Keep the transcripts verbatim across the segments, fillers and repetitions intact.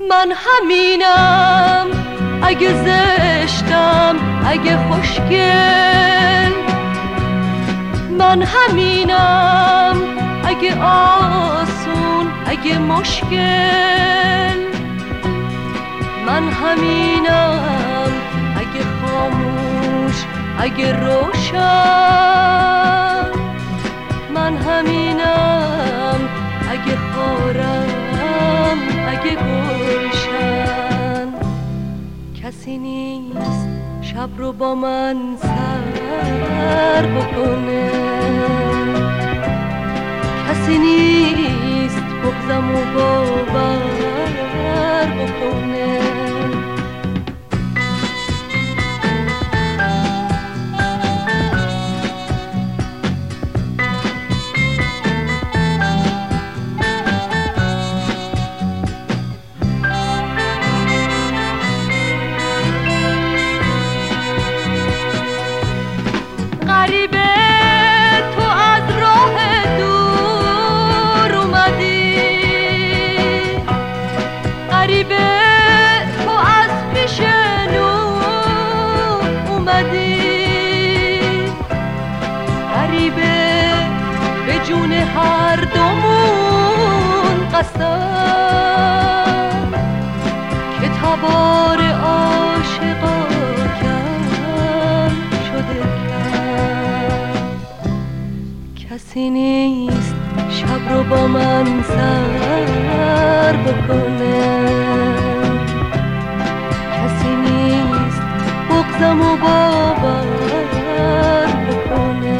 من همینم، اگه زشتم، اگه خوشگل. من همینم، اگه آسون، اگه مشکل. من همینم، اگه خاموش، اگه روشن. من همینم، اگه خارم، اگه گلشن. کسی نیست شب رو با من سر بکنه، کسی نیست بغضم و باور بکنه. غریبه تو از راه دور اومدی، غریبه تو از پیش نور اومدی، غریبه به جون هر دومون قسم که تبار عاشقا کم شده. کسی نیست شب رو با من سر بکنه، کسی نیست بغضم و باور بکنه.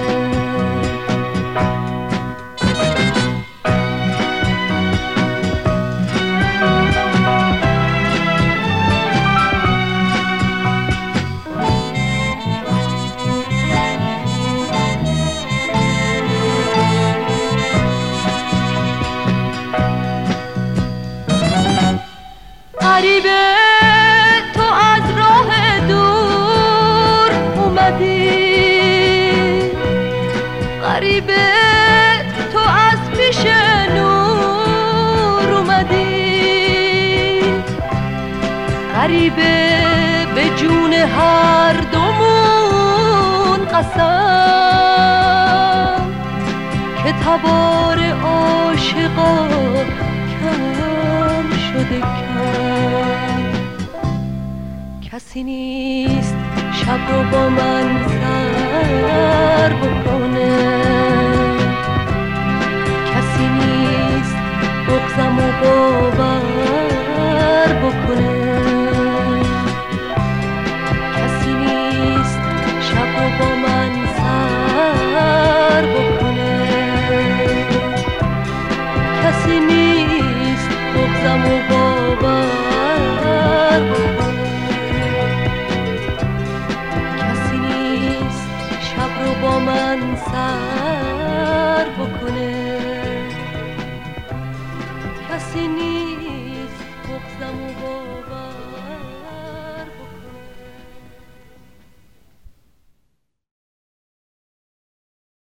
غریبه تو از راه دور اومدی، غریبه تو از پیش نور اومدی، غریبه به جون هر دومون قسم که تبار عاشقا کم شده کم. کسی نیست شب رو با من سر بکنه، کسی نیست بغضم و باور بکنه، کسی نیست شب رو با من سر بکنه، کسی نیست بغضم و باور بکنه، کسی نیست شب رو با من سر